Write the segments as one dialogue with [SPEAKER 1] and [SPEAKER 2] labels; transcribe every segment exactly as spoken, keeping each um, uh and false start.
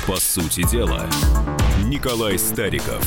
[SPEAKER 1] По сути дела, Николай Стариков.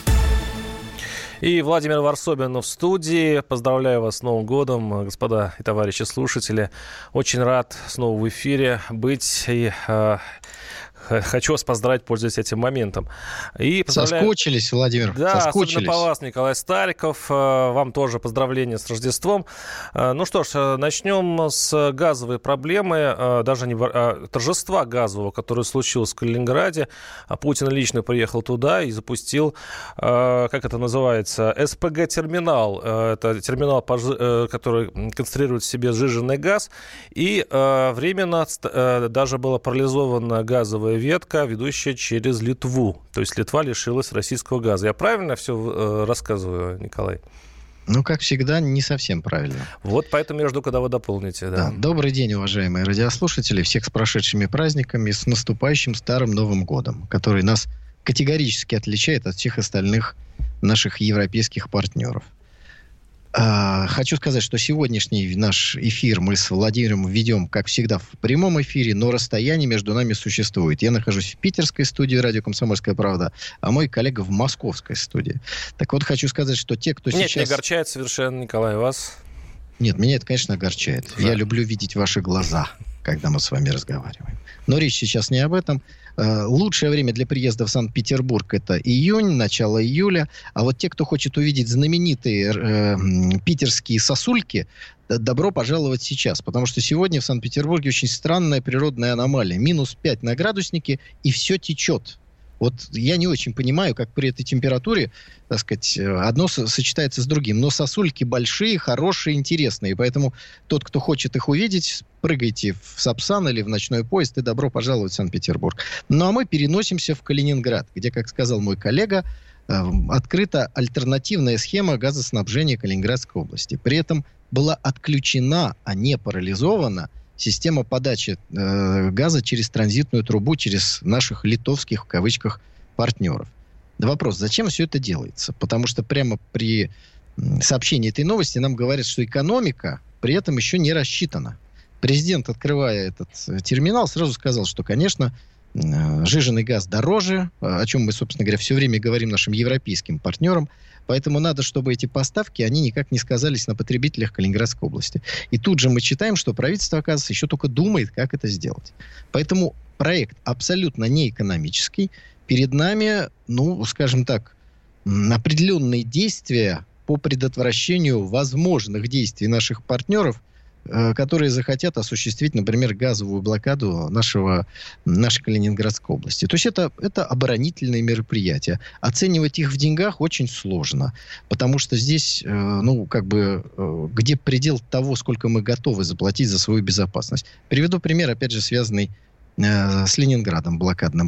[SPEAKER 2] И Владимир Варсобин в студии. Поздравляю вас с Новым годом, господа и товарищи слушатели. Очень рад снова в эфире быть и... Э, Хочу вас поздравить, пользуясь этим моментом. И поздравляю...
[SPEAKER 3] Соскучились, Владимир,
[SPEAKER 2] да,
[SPEAKER 3] соскучились.
[SPEAKER 2] особенно по вас, Николай Стариков. Вам тоже поздравления с Рождеством. Ну что ж, начнем с газовой проблемы, даже не торжества газового, которое случилось в Калининграде. Путин лично приехал туда и запустил, как это называется, эс пэ гэ-терминал. Это терминал, который концентрирует в себе сжиженный газ. И временно даже была парализована газовая ветка, ведущая через Литву. То есть Литва лишилась российского газа. Я правильно все э, рассказываю, Николай?
[SPEAKER 3] Ну, как всегда, не совсем правильно.
[SPEAKER 2] Вот поэтому я жду, когда вы дополните. Да.
[SPEAKER 3] Да. Добрый день, уважаемые радиослушатели. Всех с прошедшими праздниками, с наступающим Старым Новым годом, который нас категорически отличает от всех остальных наших европейских партнеров. Хочу сказать, что сегодняшний наш эфир мы с Владимиром ведем, как всегда, в прямом эфире, но расстояние между нами существует. Я нахожусь в питерской студии радио «Комсомольская правда», а мой коллега в московской студии. Так вот, хочу сказать, что те, кто
[SPEAKER 2] Нет,
[SPEAKER 3] сейчас...
[SPEAKER 2] Нет, не огорчает совершенно, Николай, вас?
[SPEAKER 3] Нет, меня это, конечно, огорчает. Да. Я люблю видеть ваши глаза, когда мы с вами разговариваем. Но речь сейчас не об этом. Лучшее время для приезда в Санкт-Петербург – это июнь, начало июля. А вот те, кто хочет увидеть знаменитые э, питерские сосульки, добро пожаловать сейчас. Потому что сегодня в Санкт-Петербурге очень странная природная аномалия. минус пять на градуснике, и все течет. Вот я не очень понимаю, как при этой температуре, так сказать, одно сочетается с другим. Но сосульки большие, хорошие, интересные. Поэтому тот, кто хочет их увидеть, прыгайте в Сапсан или в ночной поезд, и добро пожаловать в Санкт-Петербург. Ну, а мы переносимся в Калининград, где, как сказал мой коллега, открыта альтернативная схема газоснабжения Калининградской области. При этом была отключена, а не парализована система подачи э, газа через транзитную трубу, через наших литовских, в кавычках, партнеров. Да вопрос, зачем все это делается? Потому что прямо при сообщении этой новости нам говорят, что экономика при этом еще не рассчитана. Президент, открывая этот терминал, сразу сказал, что, конечно, э, сжиженный газ дороже, о чем мы, собственно говоря, все время говорим нашим европейским партнерам. Поэтому надо, чтобы эти поставки, они никак не сказались на потребителях Калининградской области. И тут же мы читаем, что правительство, оказывается, еще только думает, как это сделать. Поэтому проект абсолютно неэкономический. Перед нами, ну, скажем так, определенные действия по предотвращению возможных действий наших партнеров, которые захотят осуществить, например, газовую блокаду нашего, нашей Калининградской области. То есть это, это оборонительные мероприятия. Оценивать их в деньгах очень сложно, потому что здесь, ну, как бы, где предел того, сколько мы готовы заплатить за свою безопасность. Приведу пример, опять же, связанный с Ленинградом блокадным.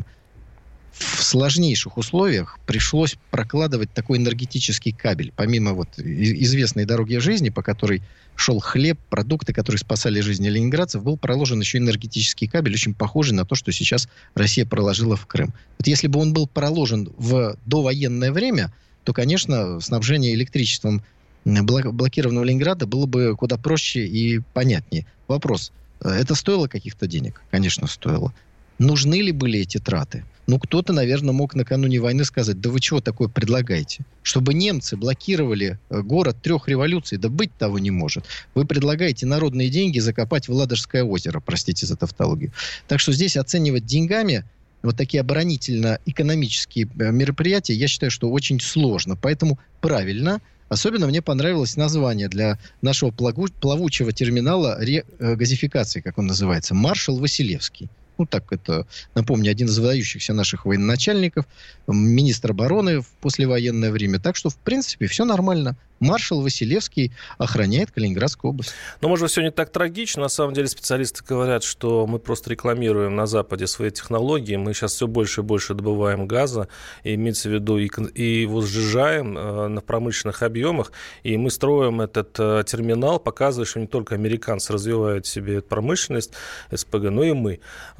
[SPEAKER 3] В сложнейших условиях пришлось прокладывать такой энергетический кабель. Помимо вот известной дороги жизни, по которой шел хлеб, продукты, которые спасали жизни ленинградцев, был проложен еще энергетический кабель, очень похожий на то, что сейчас Россия проложила в Крым. Вот если бы он был проложен в довоенное время, то, конечно, снабжение электричеством блокированного Ленинграда было бы куда проще и понятнее. Вопрос, это стоило каких-то денег? Конечно, стоило. Нужны ли были эти траты? Ну, кто-то, наверное, мог накануне войны сказать, да вы чего такое предлагаете? Чтобы немцы блокировали город трех революций, да быть того не может. Вы предлагаете народные деньги закопать в Ладожское озеро, простите за тавтологию. Так что здесь оценивать деньгами вот такие оборонительно-экономические мероприятия, я считаю, что очень сложно. Поэтому правильно, особенно мне понравилось название для нашего плавучего терминала регазификации, как он называется, «Маршал Василевский». Ну, так это, напомню, один из выдающихся наших военачальников, министр обороны в послевоенное время. Так что, в принципе, все нормально. Маршал Василевский охраняет Калининградскую область.
[SPEAKER 2] Но, может быть, все не так трагично. На самом деле специалисты говорят, что мы просто рекламируем на Западе свои технологии. Мы сейчас все больше и больше добываем газа, и имеется в виду, и, и его сжижаем э, на промышленных объемах. И мы строим этот э, терминал, показывая, что не только американцы развивают себе промышленность эс пэ гэ, но и мы.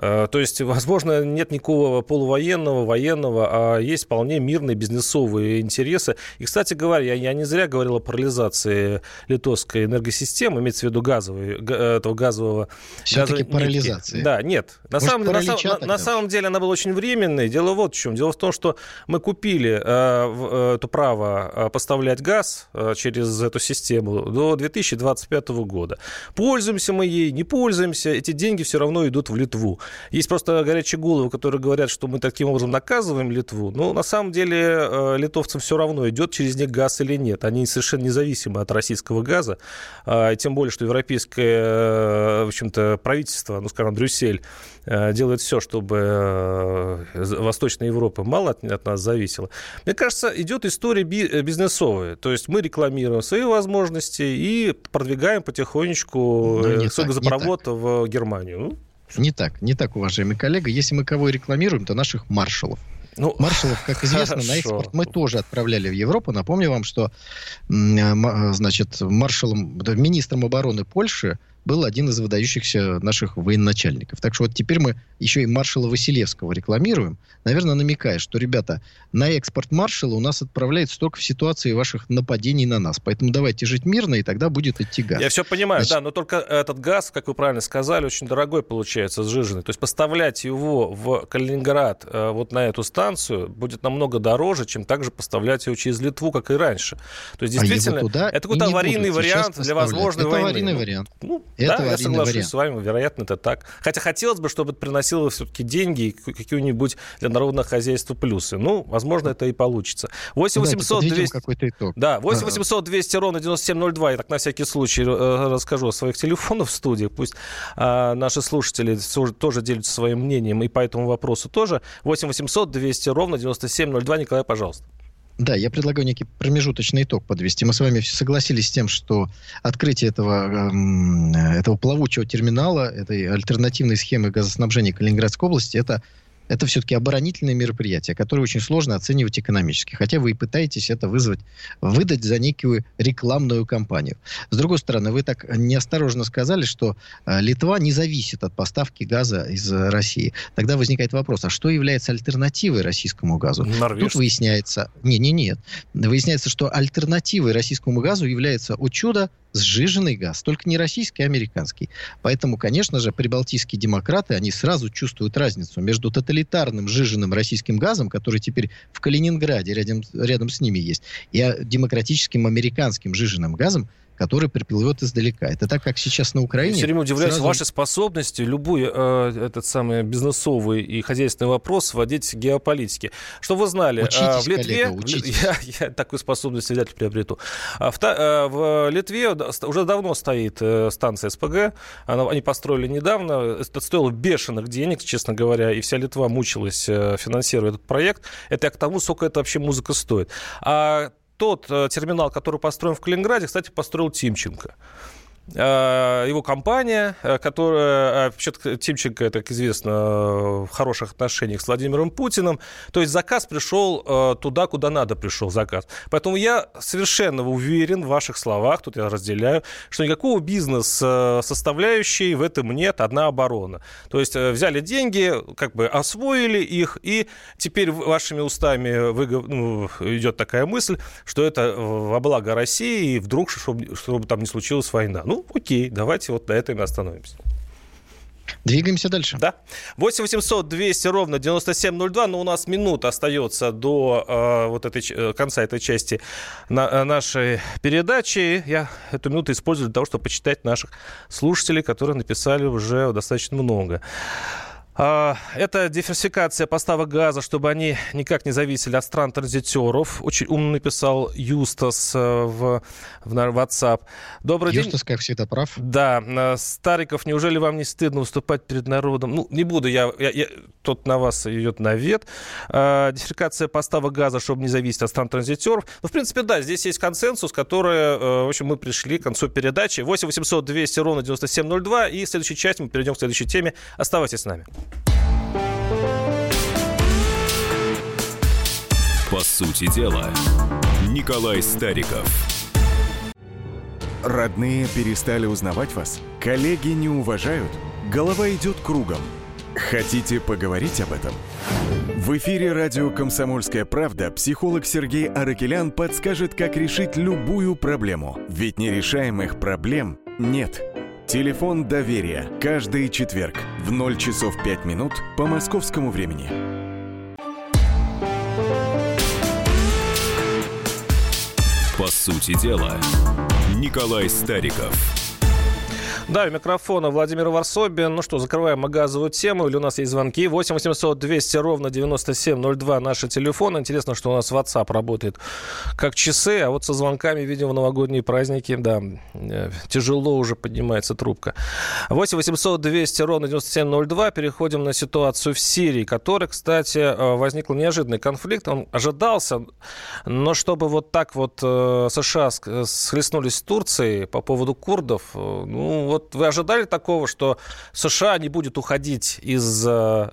[SPEAKER 2] То есть, возможно, нет никакого полувоенного, военного, а есть вполне мирные бизнесовые интересы. И, кстати говоря, я, я не зря говорил о парализации литовской энергосистемы, имеется в виду газовой, этого газового...
[SPEAKER 3] Все-таки
[SPEAKER 2] газовой
[SPEAKER 3] парализации.
[SPEAKER 2] Да, нет. На,
[SPEAKER 3] Может,
[SPEAKER 2] самом, на, на, на самом деле она была очень временной. Дело вот в чем. Дело в том, что мы купили э, это право поставлять газ э, через эту систему до две тысячи двадцать пятого года. Пользуемся мы ей, не пользуемся, эти деньги все равно идут в Литву. Есть просто горячие головы, которые говорят, что мы таким образом наказываем Литву. Но на самом деле э, литовцам все равно, идет через них газ или нет. Они совершенно независимы от российского газа. Э, тем более, что европейское э, в общем-то, правительство, ну, скажем, Брюссель, э, делает все, чтобы э, Восточная Европа мало от, от нас зависела. Мне кажется, идет история би- бизнесовая. То есть мы рекламируем свои возможности и продвигаем потихонечку э, свой газопровод в Германию.
[SPEAKER 3] Не так, не так, уважаемый коллега. Если мы кого и рекламируем, то наших маршалов. Ну, маршалов, как известно, хорошо. На экспорт мы тоже отправляли в Европу. Напомню вам, что значит, маршалом, министром обороны Польши был один из выдающихся наших военачальников. Так что вот теперь мы еще и маршала Василевского рекламируем, наверное, намекая, что, ребята, на экспорт маршала у нас отправляется только в ситуации ваших нападений на нас. Поэтому давайте жить мирно, и тогда будет идти газ.
[SPEAKER 2] Я все понимаю,
[SPEAKER 3] Значит,
[SPEAKER 2] да, но только этот газ, как вы правильно сказали, очень дорогой получается, сжиженный. То есть поставлять его в Калининград вот на эту станцию будет намного дороже, чем также поставлять его через Литву, как и раньше. То есть действительно, а это какой-то аварийный вариант для возможной
[SPEAKER 3] это
[SPEAKER 2] войны.
[SPEAKER 3] Аварийный вариант.
[SPEAKER 2] Ну,
[SPEAKER 3] это
[SPEAKER 2] да, я соглашусь
[SPEAKER 3] вариант.
[SPEAKER 2] с вами, вероятно, это так. Хотя хотелось бы, чтобы это приносило все-таки деньги и какие-нибудь для народного хозяйства плюсы. Ну, возможно, это и получится. восемь восемьсот двести...
[SPEAKER 3] какой-то итог.
[SPEAKER 2] Да, восемь восемьсот двести ровно девяносто семь ноль два. Я так на всякий случай расскажу о своих телефонах в студии. Пусть а, наши слушатели тоже делятся своим мнением и по этому вопросу тоже. восемь восемьсот двести ровно девяносто семь ноль два. Николай, пожалуйста.
[SPEAKER 3] Да, я предлагаю некий промежуточный итог подвести. Мы с вами согласились с тем, что открытие этого, этого плавучего терминала, этой альтернативной схемы газоснабжения Калининградской области, это, это все-таки оборонительное мероприятие, которое очень сложно оценивать экономически. Хотя вы и пытаетесь это вызвать, выдать за некую рекламную кампанию. С другой стороны, вы так неосторожно сказали, что э, Литва не зависит от поставки газа из э, России. Тогда возникает вопрос, а что является альтернативой российскому газу?
[SPEAKER 2] Норвежский.
[SPEAKER 3] Тут выясняется... Не-не-нет. Выясняется, что альтернативой российскому газу является, о чудо, сжиженный газ. Только не российский, а американский. Поэтому, конечно же, прибалтийские демократы, они сразу чувствуют разницу между тоталитарным сжиженным российским газом, который теперь в Калининграде рядом, рядом с ними есть, и демократическим американским сжиженным газом, который приплывет издалека. Это так, как сейчас на Украине.
[SPEAKER 2] Я все время удивляюсь
[SPEAKER 3] сразу...
[SPEAKER 2] вашей способности любой э, этот самый бизнесовый и хозяйственный вопрос вводить в геополитике. Что вы знали,
[SPEAKER 3] учитесь,
[SPEAKER 2] э, в Литве...
[SPEAKER 3] коллега, учитесь.
[SPEAKER 2] Я, я такую способность вряд ли приобрету. В, э, в Литве уже давно стоит э, станция СПГ. Она, они построили недавно. Это стоило бешеных денег, честно говоря, и вся Литва мучилась, э, финансируя этот проект. Это я к тому, сколько это вообще музыка стоит. А тот э, терминал, который построен в Калининграде, кстати, построил Тимченко. Его компания, которая... Вообще-то Тимченко, это, как известно, в хороших отношениях с Владимиром Путиным. То есть заказ пришел туда, куда надо пришел заказ. Поэтому я совершенно уверен в ваших словах, тут я разделяю, что никакого бизнес-составляющей в этом нет, одна оборона. То есть взяли деньги, как бы освоили их, и теперь вашими устами выгов... ну, идет такая мысль, что это во благо России, и вдруг, чтобы, чтобы там не случилась война. Ну, Ну, окей, давайте вот на этом и остановимся.
[SPEAKER 3] Двигаемся дальше.
[SPEAKER 2] Да. восемь восемьсот двести ровно девяносто семь ноль два, но у нас минута остается до э, вот этой, конца этой части на, нашей передачи. Я эту минуту использую для того, чтобы почитать наших слушателей, которые написали уже достаточно много. Это диверсификация поставок газа, чтобы они никак не зависели от стран-транзитеров. Очень умно написал Юстас в, в WhatsApp. Добрый
[SPEAKER 3] Юстас,
[SPEAKER 2] день.
[SPEAKER 3] Юстас, как всегда, прав.
[SPEAKER 2] Да. Стариков, неужели вам не стыдно выступать перед народом? Ну, не буду я... я, я тот на вас идет навет. Диверсификация поставок газа, чтобы не зависеть от стран-транзитеров. Ну, в принципе, да, здесь есть консенсус, который... В общем, мы пришли к концу передачи. восемь восемьсот двести ровно девяносто семь ноль два. И в следующей части мы перейдем к следующей теме. Оставайтесь с нами.
[SPEAKER 1] По сути дела, Николай Стариков.
[SPEAKER 4] Родные перестали узнавать вас? Коллеги не уважают? Голова идет кругом.
[SPEAKER 1] Хотите поговорить об этом? В эфире радио «Комсомольская правда» психолог Сергей Аракелян подскажет, как решить любую проблему. Ведь нерешаемых проблем нет. Телефон доверия. Каждый четверг в ноль часов пять минут по московскому времени. По сути дела, Николай Стариков.
[SPEAKER 2] Да, у микрофона Владимир Варсобин. Ну что, закрываем мы газовую тему. Или у нас есть звонки? восемь восемьсот двести ровно девяносто семь ноль два наши телефоны. Интересно, что у нас WhatsApp работает как часы, а вот со звонками, видимо, в новогодние праздники, да, тяжело уже поднимается трубка. восемь восемьсот двести ровно девяносто семь ноль два. Переходим на ситуацию в Сирии, которой, кстати, возник неожиданный конфликт. Он ожидался, но чтобы вот так вот США схлестнулись с Турцией по поводу курдов, ну, вот вы ожидали такого, что США не будет уходить из,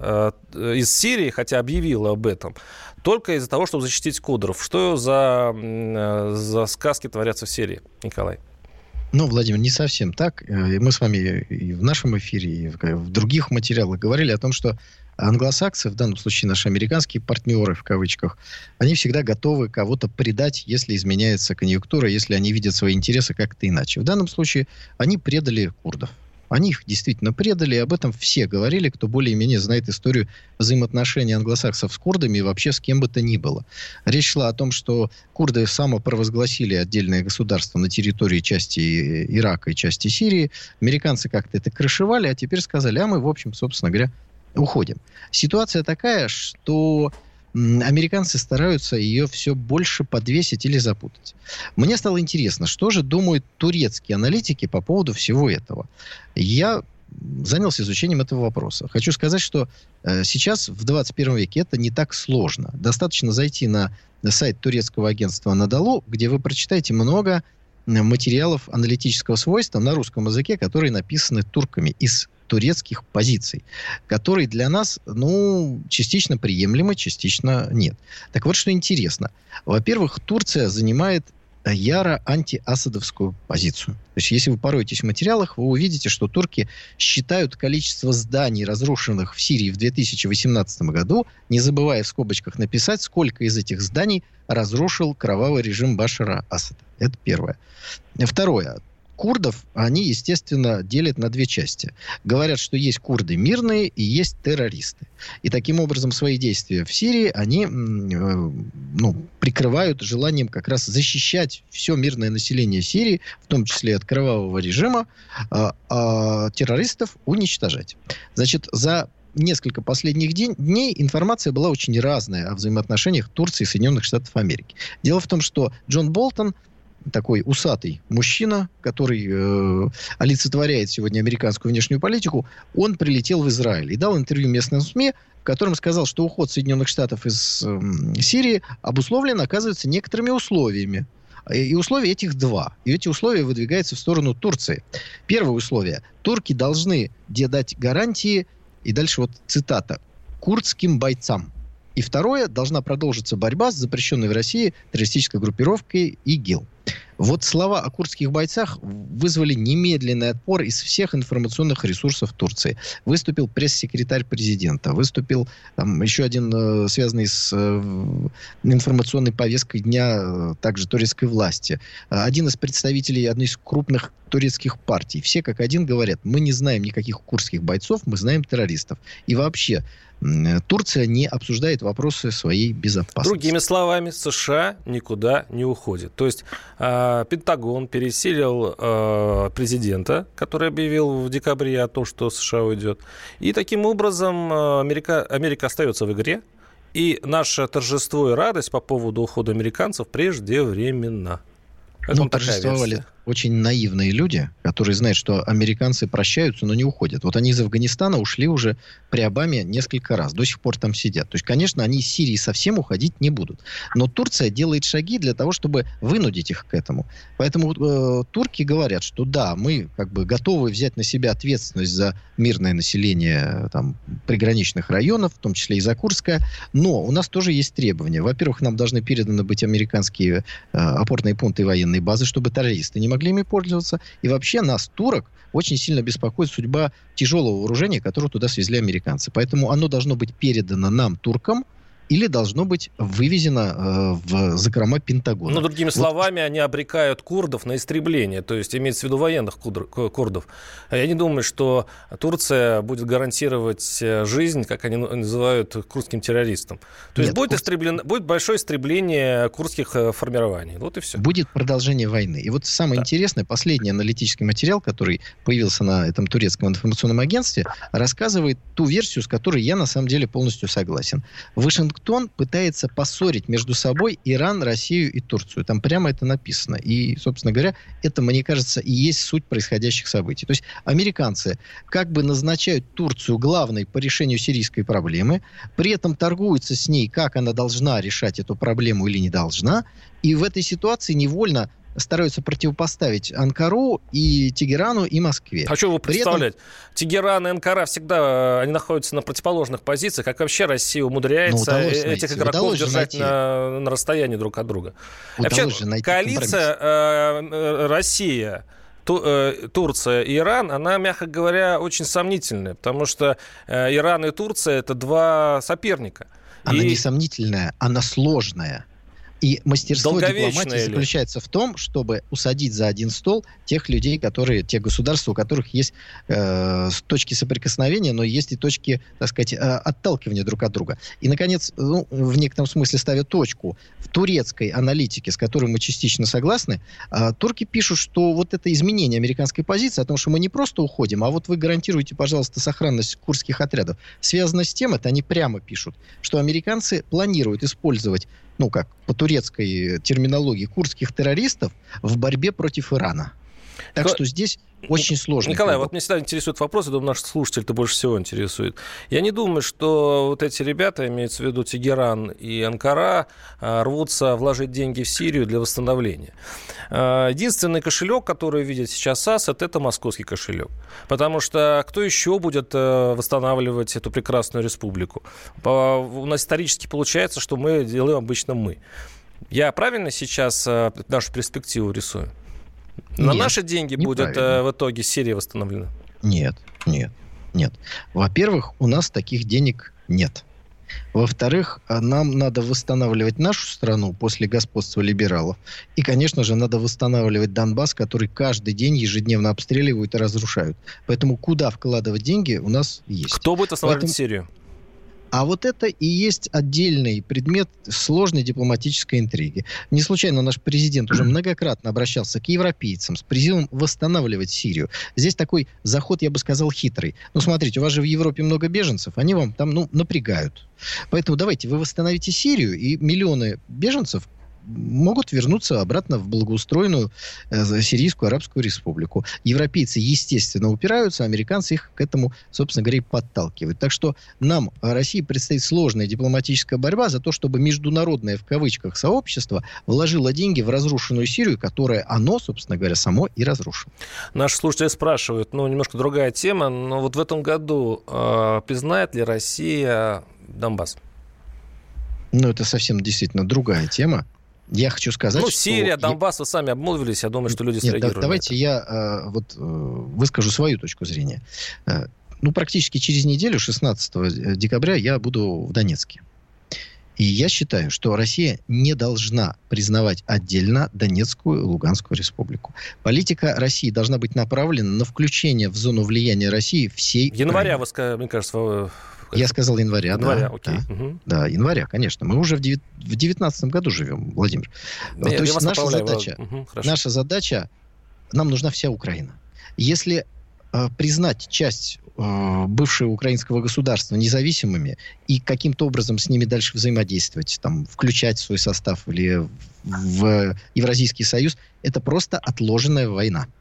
[SPEAKER 2] из Сирии, хотя объявила об этом, только из-за того, чтобы защитить курдов? Что за, за сказки творятся в Сирии, Николай?
[SPEAKER 3] Ну, Владимир, не совсем так. Мы с вами и в нашем эфире, и в других материалах говорили о том, что англосаксы, в данном случае наши американские партнеры, в кавычках, они всегда готовы кого-то предать, если изменяется конъюнктура, если они видят свои интересы как-то иначе. В данном случае они предали курдов. Они их действительно предали, и об этом все говорили, кто более-менее знает историю взаимоотношений англосаксов с курдами и вообще с кем бы то ни было. Речь шла о том, что курды самопровозгласили отдельное государство на территории части Ирака и части Сирии. Американцы как-то это крышевали, а теперь сказали, а мы, в общем, собственно говоря, уходим. Ситуация такая, что американцы стараются ее все больше подвесить или запутать. Мне стало интересно, что же думают турецкие аналитики по поводу всего этого. Я занялся изучением этого вопроса. Хочу сказать, что э, сейчас, в двадцать первом веке, это не так сложно. Достаточно зайти на, на сайт турецкого агентства «Анадолу», где вы прочитаете много материалов аналитического свойства на русском языке, которые написаны турками из турецких позиций, которые для нас, ну, частично приемлемы, частично нет. Так вот, что интересно. Во-первых, Турция занимает яро антиасадовскую позицию. То есть, если вы пороетесь в материалах, вы увидите, что турки считают количество зданий, разрушенных в Сирии в две тысячи восемнадцатом году, не забывая в скобочках написать, сколько из этих зданий разрушил кровавый режим Башара Асада. Это первое. Второе. Курдов, они, естественно, делят на две части. Говорят, что есть курды мирные и есть террористы. И таким образом свои действия в Сирии они ну, прикрывают желанием как раз защищать все мирное население Сирии, в том числе от кровавого режима, а, а террористов уничтожать. Значит, за несколько последних день, дней информация была очень разная о взаимоотношениях Турции и Соединенных Штатов Америки. Дело в том, что Джон Болтон, такой усатый мужчина, который э, олицетворяет сегодня американскую внешнюю политику, он прилетел в Израиль и дал интервью местным СМИ, в котором сказал, что уход Соединенных Штатов из э, Сирии обусловлен, оказывается, некоторыми условиями. И условия этих два. И эти условия выдвигаются в сторону Турции. Первое условие. Турки должны дать гарантии, и дальше вот цитата, курдским бойцам. И второе, должна продолжиться борьба с запрещенной в России террористической группировкой ИГИЛ. Вот слова о курдских бойцах вызвали немедленный отпор из всех информационных ресурсов Турции. Выступил пресс-секретарь президента, выступил там, еще один, э, связанный с э, информационной повесткой дня, э, также турецкой власти. Один из представителей одной из крупных турецких партий. Все как один говорят, мы не знаем никаких курдских бойцов, мы знаем террористов. И вообще, Турция не обсуждает вопросы своей безопасности.
[SPEAKER 2] Другими словами, США никуда не уходит. То есть э, Пентагон пересилил э, президента, который объявил в декабре о том, что США уйдет. И таким образом Америка, Америка остается в игре. И наше торжество и радость по поводу ухода американцев преждевременна. Это
[SPEAKER 3] ну, торжествовали очень наивные люди, которые знают, что американцы прощаются, но не уходят. Вот они из Афганистана ушли уже при Обаме несколько раз. До сих пор там сидят. То есть, конечно, они из Сирии совсем уходить не будут. Но Турция делает шаги для того, чтобы вынудить их к этому. Поэтому э, турки говорят, что да, мы как бы готовы взять на себя ответственность за мирное население там, приграничных районов, в том числе и за Курское. Но у нас тоже есть требования. Во-первых, нам должны переданы быть американские э, опорные пункты и военные базы, чтобы террористы не могли ими пользоваться. И вообще нас, турок, очень сильно беспокоит судьба тяжелого вооружения, которое туда свезли американцы. Поэтому оно должно быть передано нам, туркам, или должно быть вывезено э, в закрома Пентагона.
[SPEAKER 2] Ну, другими вот. словами, они обрекают курдов на истребление, то есть имеется в виду военных курдов. Я не думаю, что Турция будет гарантировать жизнь, как они называют, курдским террористам. То Нет, есть будет, курд... истреблено, будет большое истребление курдских формирований. Вот и все.
[SPEAKER 3] Будет продолжение войны. И вот самое да. интересное, последний аналитический материал, который появился на этом турецком информационном агентстве, рассказывает ту версию, с которой я на самом деле полностью согласен. Вашингтон пытается поссорить между собой Иран, Россию и Турцию. Там прямо это написано. И, собственно говоря, это, мне кажется, и есть суть происходящих событий. То есть американцы как бы назначают Турцию главной по решению сирийской проблемы, при этом торгуются с ней, как она должна решать эту проблему или не должна, и в этой ситуации невольно стараются противопоставить Анкару и Тегерану, и Москве.
[SPEAKER 2] Хочу его представлять. Этом... Тегеран и Анкара всегда они находятся на противоположных позициях. Как вообще Россия умудряется ну, этих найти. игроков удалось держать на, на расстоянии друг от друга? Вообще, коалиция э, Россия, Ту, э, Турция и Иран, она, мягко говоря, очень сомнительная, потому что э, Иран и Турция – это два соперника.
[SPEAKER 3] Она
[SPEAKER 2] и...
[SPEAKER 3] не сомнительная, она сложная. И мастерство дипломатии
[SPEAKER 2] ли?
[SPEAKER 3] заключается в том, чтобы усадить за один стол тех людей, которые, те государства, у которых есть э, точки соприкосновения, но есть и точки, так сказать, э, отталкивания друг от друга. И, наконец, ну, в некотором смысле ставя точку в турецкой аналитике, с которой мы частично согласны, э, турки пишут, что вот это изменение американской позиции о том, что мы не просто уходим, а вот вы гарантируете, пожалуйста, сохранность курдских отрядов, связано с тем, это они прямо пишут, что американцы планируют использовать, ну, как по турецкой терминологии, курдских террористов в борьбе против Ирана. Так Николай, что здесь очень сложно.
[SPEAKER 2] Николай, вот меня всегда интересует вопрос, я думаю, наш слушатель-то больше всего интересует. Я не думаю, что вот эти ребята, имеется в виду Тегеран и Анкара, рвутся вложить деньги в Сирию для восстановления. Единственный кошелек, который видит сейчас Асад, это московский кошелек. Потому что кто еще будет восстанавливать эту прекрасную республику? У нас исторически получается, что мы делаем обычно мы. Я правильно сейчас нашу перспективу рисую? На нет, наши деньги будет э, в итоге Сирия восстановлена?
[SPEAKER 3] Нет, нет, нет. Во-первых, у нас таких денег нет. Во-вторых, нам надо восстанавливать нашу страну после господства либералов. И, конечно же, надо восстанавливать Донбасс, который каждый день ежедневно обстреливают и разрушают. Поэтому куда вкладывать деньги у нас есть.
[SPEAKER 2] Кто будет восстанавливать Поэтому... Сирию?
[SPEAKER 3] А вот это и есть отдельный предмет сложной дипломатической интриги. Не случайно наш президент уже многократно обращался к европейцам с призывом восстанавливать Сирию. Здесь такой заход, я бы сказал, хитрый. Ну, смотрите, у вас же в Европе много беженцев, они вам там, ну, напрягают. Поэтому давайте вы восстановите Сирию, и миллионы беженцев могут вернуться обратно в благоустроенную э, Сирийскую Арабскую Республику. Европейцы, естественно, упираются, американцы их к этому, собственно говоря, и подталкивают. Так что нам, России, предстоит сложная дипломатическая борьба за то, чтобы международное, в кавычках, сообщество вложило деньги в разрушенную Сирию, которое оно, собственно говоря, само и разрушило.
[SPEAKER 2] Наши слушатели спрашивают, ну, немножко другая тема, но вот в этом году э, признает ли Россия Донбасс?
[SPEAKER 3] Ну, это совсем действительно другая тема. Я хочу сказать,
[SPEAKER 2] ну,
[SPEAKER 3] что...
[SPEAKER 2] Сирия, Донбасс, вы сами обмолвились, я думаю, что люди
[SPEAKER 3] Нет,
[SPEAKER 2] среагируют.
[SPEAKER 3] Да, давайте я э, вот, э, выскажу свою точку зрения. Э, ну, практически через неделю, шестнадцатого декабря, я буду в Донецке. И я считаю, что Россия не должна признавать отдельно Донецкую и Луганскую республику. Политика России должна быть направлена на включение в зону влияния России всей
[SPEAKER 2] Января,
[SPEAKER 3] Украины.
[SPEAKER 2] Вы, мне кажется...
[SPEAKER 3] Я сказал января,
[SPEAKER 2] января,
[SPEAKER 3] да.
[SPEAKER 2] Окей.
[SPEAKER 3] Да,
[SPEAKER 2] угу.
[SPEAKER 3] да, января, конечно. Мы уже в девятнадцатом году живем, Владимир.
[SPEAKER 2] Да, То есть наша задача,
[SPEAKER 3] угу, наша задача, нам нужна вся Украина. Если э, признать часть э, бывшего украинского государства независимыми и каким-то образом с ними дальше взаимодействовать, там, включать в свой состав или в Евразийский союз, это просто отложенная война.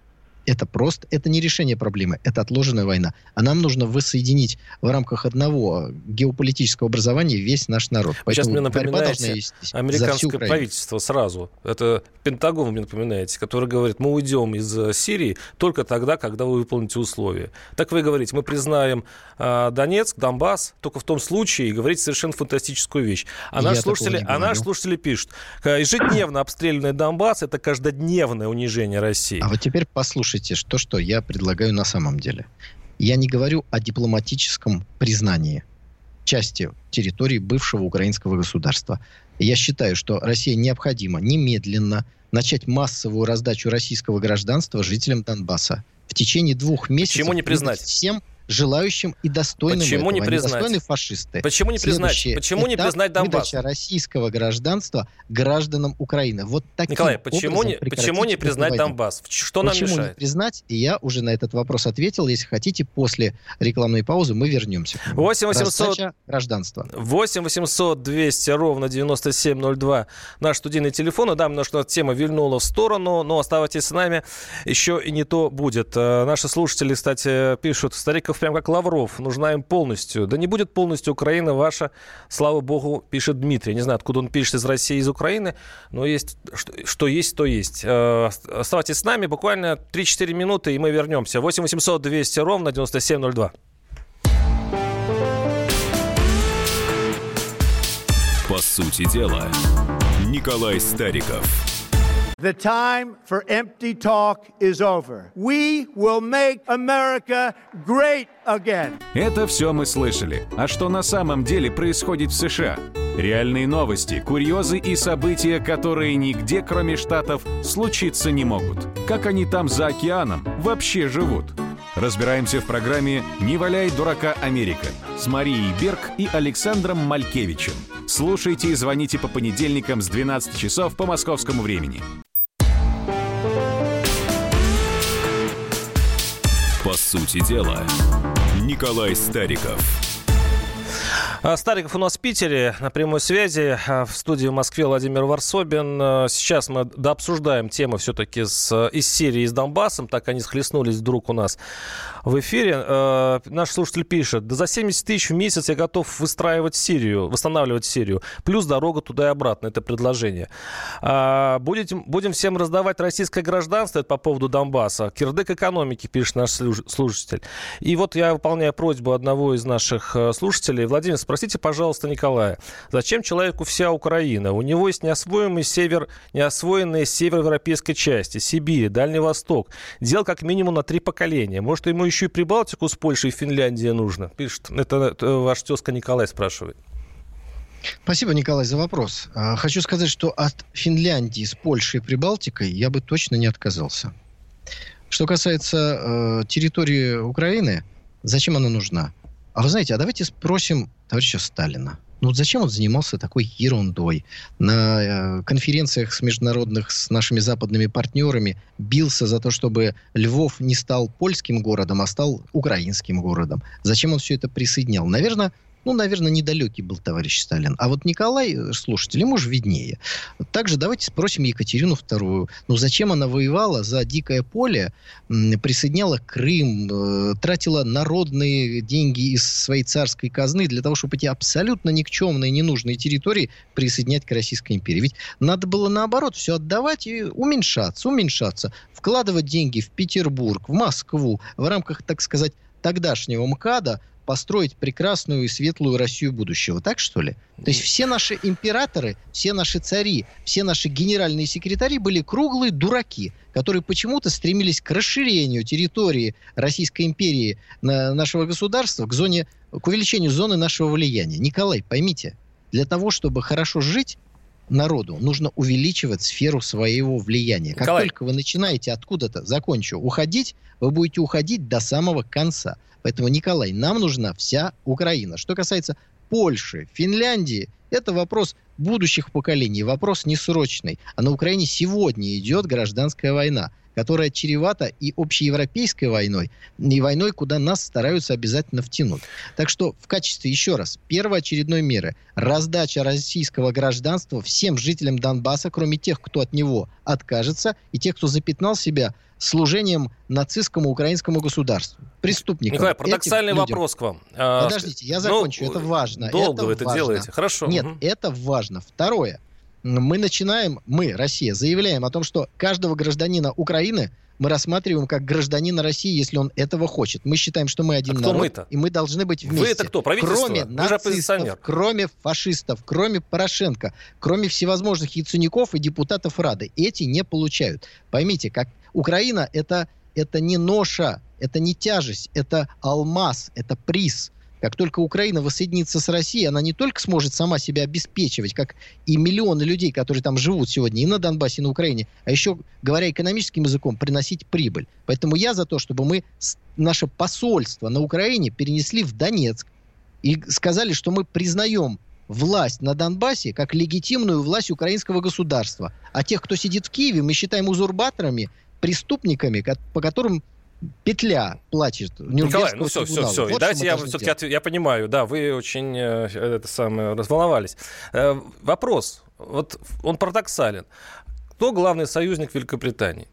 [SPEAKER 3] Это просто, это не решение проблемы, это отложенная война. А нам нужно воссоединить в рамках одного геополитического образования весь наш народ.
[SPEAKER 2] Вы сейчас
[SPEAKER 3] Поэтому
[SPEAKER 2] мне напоминаете американское правительство сразу. Это Пентагон вы мне напоминаете, который говорит, мы уйдем из Сирии только тогда, когда вы выполните условия. Так вы говорите, мы признаем э, Донецк, Донбасс только в том случае, и говорите совершенно фантастическую вещь. А наши слушатели, а наши слушатели пишут, ежедневно обстрелянный Донбасс – это каждодневное унижение России.
[SPEAKER 3] А вот теперь послушайте, что, что я предлагаю на самом деле. Я не говорю о дипломатическом признании части территории бывшего украинского государства. Я считаю, что России необходимо немедленно начать массовую раздачу российского гражданства жителям Донбасса. В течение двух месяцев.
[SPEAKER 2] Почему не признать?
[SPEAKER 3] Всем желающим и достойным
[SPEAKER 2] Почему
[SPEAKER 3] этого.
[SPEAKER 2] не признать?
[SPEAKER 3] Недостойны фашисты.
[SPEAKER 2] Почему не признать? Почему не признать Донбасс?
[SPEAKER 3] Выдача российского гражданства гражданам Украины. Вот таким
[SPEAKER 2] Николай, почему не, почему не признать Донбасс? Что нам
[SPEAKER 3] почему
[SPEAKER 2] мешает?
[SPEAKER 3] Не признать? И я уже на этот вопрос ответил. Если хотите, после рекламной паузы мы вернемся.
[SPEAKER 2] восемь восемьсот
[SPEAKER 3] гражданства.
[SPEAKER 2] восемь восемьсот двести ровно девяносто семь ноль два наш студийный телефон. Да, немножко тема вильнула в сторону, но оставайтесь с нами, еще и не то будет. Наши слушатели, кстати, пишут, Стариков прям как Лавров, нужна им полностью. Да не будет полностью Украина ваша, слава богу, пишет Дмитрий. Не знаю, откуда он пишет, из России, из Украины, но есть, что, что есть, то есть. Оставайтесь с нами, буквально три-четыре минуты, и мы вернемся. восемь восемьсот двести ровно девяносто семь ноль два.
[SPEAKER 4] По сути дела, Николай Стариков.
[SPEAKER 5] The time for empty talk is over. We will make America great again.
[SPEAKER 4] Это все мы слышали. А что на самом деле происходит в США? Реальные новости, курьезы и события, которые нигде, кроме Штатов, случиться не могут. Как они там за океаном вообще живут? Разбираемся в программе «Не валяй дурака, Америка» с Марией Берг и Александром Малькевичем. Слушайте и звоните по понедельникам с двенадцати часов по московскому времени. По сути дела, Николай Стариков.
[SPEAKER 2] Стариков у нас в Питере на прямой связи. В студии в Москве Владимир Варсобин. Сейчас мы дообсуждаем тему все-таки с, из Сирии, с Донбассом. Так они схлестнулись вдруг у нас в эфире. Наш слушатель пишет, да за семьдесят тысяч в месяц я готов выстраивать Сирию, восстанавливать Сирию. Плюс дорога туда и обратно. Это предложение. Будем, будем всем раздавать российское гражданство. Это по поводу Донбасса. Кирдык экономики, пишет наш слушатель. И вот я выполняю просьбу одного из наших слушателей. Владимир, спросите, пожалуйста, Николая, зачем человеку вся Украина? У него есть неосвоенный север, неосвоенная североевропейской части, Сибирь, Дальний Восток. Дел как минимум на три поколения. Может, ему еще и Прибалтику с Польшей и Финляндией нужно? Пишет, это, это ваш тезка Николай спрашивает.
[SPEAKER 3] Спасибо, Николай, за вопрос. Хочу сказать, что от Финляндии с Польшей и Прибалтикой я бы точно не отказался. Что касается э, территории Украины, зачем она нужна? А вы знаете, а давайте спросим товарища Сталина. Ну вот зачем он занимался такой ерундой? На э, конференциях с международных, с нашими западными партнерами бился за то, чтобы Львов не стал польским городом, а стал украинским городом. Зачем он все это присоединял? Наверное, ну, наверное, недалекий был товарищ Сталин. А вот Николай, слушатель, ему же виднее. Также давайте спросим Екатерину вторую. Ну, зачем она воевала за дикое поле, присоединяла Крым, тратила народные деньги из своей царской казны для того, чтобы эти абсолютно никчемные, ненужные территории присоединять к Российской империи? Ведь надо было, наоборот, все отдавать и уменьшаться, уменьшаться. Вкладывать деньги в Петербург, в Москву, в рамках, так сказать, тогдашнего МКАДа, построить прекрасную и светлую Россию будущего. Так, что ли? То есть все наши императоры, все наши цари, все наши генеральные секретари были круглые дураки, которые почему-то стремились к расширению территории Российской империи, нашего государства, к зоне, к увеличению зоны нашего влияния. Николай, поймите, для того, чтобы хорошо жить народу, нужно увеличивать сферу своего влияния. Как
[SPEAKER 2] Николай.
[SPEAKER 3] Только вы начинаете откуда-то, закончу, уходить, вы будете уходить до самого конца. Поэтому, Николай, нам нужна вся Украина. Что касается Польши, Финляндии, это вопрос будущих поколений, вопрос несрочный. А на Украине сегодня идет гражданская война. которая чревата и общеевропейской войной, и войной, куда нас стараются обязательно втянуть. Так что в качестве, еще раз, первоочередной меры раздача российского гражданства всем жителям Донбасса, кроме тех, кто от него откажется, и тех, кто запятнал себя служением нацистскому украинскому государству. Преступникам.
[SPEAKER 2] Николай, парадоксальный вопрос к вам.
[SPEAKER 3] Подождите, я закончу. Ну, это важно.
[SPEAKER 2] Долго
[SPEAKER 3] это
[SPEAKER 2] вы это
[SPEAKER 3] важно.
[SPEAKER 2] делаете. Хорошо.
[SPEAKER 3] Нет,
[SPEAKER 2] угу.
[SPEAKER 3] это важно. Второе. Мы начинаем, мы, Россия, заявляем о том, что каждого гражданина Украины мы рассматриваем как гражданина России, если он этого хочет. Мы считаем, что мы один
[SPEAKER 2] а
[SPEAKER 3] народ,
[SPEAKER 2] мы-то?
[SPEAKER 3] И мы должны быть вместе.
[SPEAKER 2] Вы это кто? Правительство?
[SPEAKER 3] Кроме
[SPEAKER 2] Вы же оппозиционер.
[SPEAKER 3] кроме фашистов, кроме Порошенко, кроме всевозможных яценюков и депутатов Рады. Эти не получают. Поймите, как Украина это, это не ноша, это не тяжесть, это алмаз, это приз. Как только Украина воссоединится с Россией, она не только сможет сама себя обеспечивать, как и миллионы людей, которые там живут сегодня и на Донбассе, и на Украине, а еще, говоря экономическим языком, приносить прибыль. Поэтому я за то, чтобы мы наше посольство на Украине перенесли в Донецк и сказали, что мы признаем власть на Донбассе как легитимную власть украинского государства. А тех, кто сидит в Киеве, мы считаем узурпаторами, преступниками, по которым петля плачет.
[SPEAKER 2] Николай, ну все, все, все. Вот давайте я все-таки отв... я понимаю, да, вы очень э, это самое, разволновались. Э, вопрос, вот он парадоксален. Кто главный союзник Великобритании?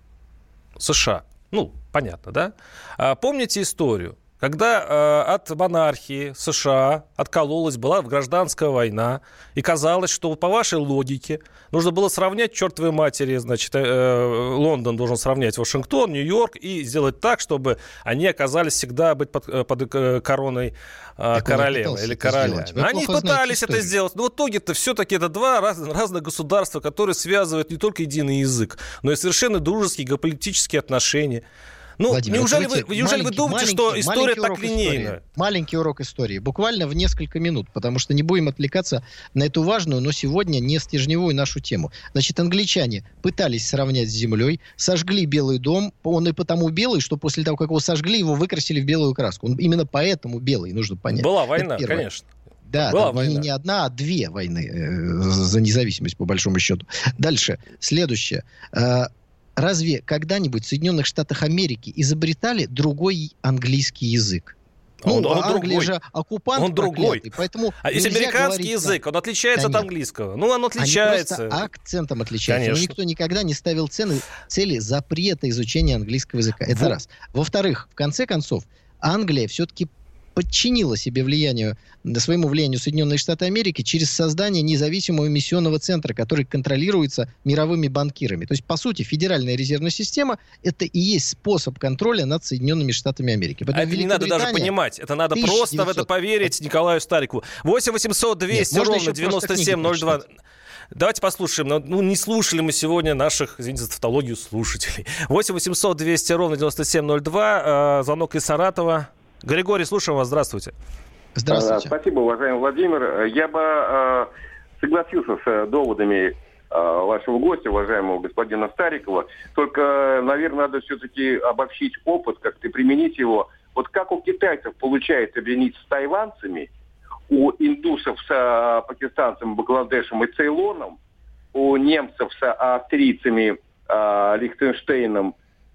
[SPEAKER 2] США. Ну, понятно, да? А, помните историю? Когда э, от монархии США откололась, была гражданская война, и казалось, что по вашей логике нужно было сравнять, чертовой матери, значит, э, Лондон должен сравнять Вашингтон, Нью-Йорк, и сделать так, чтобы они оказались всегда быть под, под короной э, королевы или короля. Они пытались это сделать, но в итоге-то все-таки это два раз, разных государства, которые связывают не только единый язык, но и совершенно дружеские геополитические отношения. Ну, Владимир, неужели, вы, неужели вы думаете, что история так линейна?
[SPEAKER 3] Маленький урок истории. Буквально в несколько минут, потому что не будем отвлекаться на эту важную, но сегодня не стержневую нашу тему. Значит, англичане пытались сравнять с землей, сожгли Белый дом. Он и потому белый, что после того, как его сожгли, его выкрасили в белую краску. Он именно поэтому белый, нужно понять.
[SPEAKER 2] Была война, конечно.
[SPEAKER 3] Да, да не, не одна, а две войны э, за независимость, по большому счету. Дальше. Следующее. Э, Разве когда-нибудь в Соединенных Штатах Америки изобретали другой английский язык? Ну,
[SPEAKER 2] он, он
[SPEAKER 3] Англия
[SPEAKER 2] другой.
[SPEAKER 3] же оккупант
[SPEAKER 2] он другой.
[SPEAKER 3] Поэтому
[SPEAKER 2] а если американский язык, он отличается Конечно. от английского? Ну, он отличается.
[SPEAKER 3] Они просто акцентом отличаются.
[SPEAKER 2] Конечно.
[SPEAKER 3] Но никто никогда не ставил цены, цели запрета изучения английского языка. Это вот. раз. Во-вторых, в конце концов, Англия все-таки подчинила себе влиянию, своему влиянию Соединенные Штаты Америки через создание независимого эмиссионного центра, который контролируется мировыми банкирами. То есть, по сути, Федеральная резервная система – это и есть способ контроля над Соединенными Штатами Америки.
[SPEAKER 2] Поэтому а это не надо даже понимать, это надо тысяча девятьсот... просто в это поверить Николаю Старикову. восемь восемьсот двести Нет, ровно девяносто семь ноль два. Давайте послушаем. Ну, не слушали мы сегодня наших, извините за тавтологию, слушателей. восемь восемьсот двести ровно девяносто семь ноль два. Звонок из Саратова. Григорий, слушаем вас. Здравствуйте.
[SPEAKER 3] Здравствуйте.
[SPEAKER 6] Спасибо, уважаемый Владимир. Я бы э, согласился с доводами э, вашего гостя, уважаемого господина Старикова. Только, наверное, надо все-таки обобщить опыт, как-то применить его. Вот как у китайцев получается объединить с тайванцами, у индусов с э, пакистанцем, Бангладешем и Цейлоном, у немцев с австрийцами, э, Лихтенштейном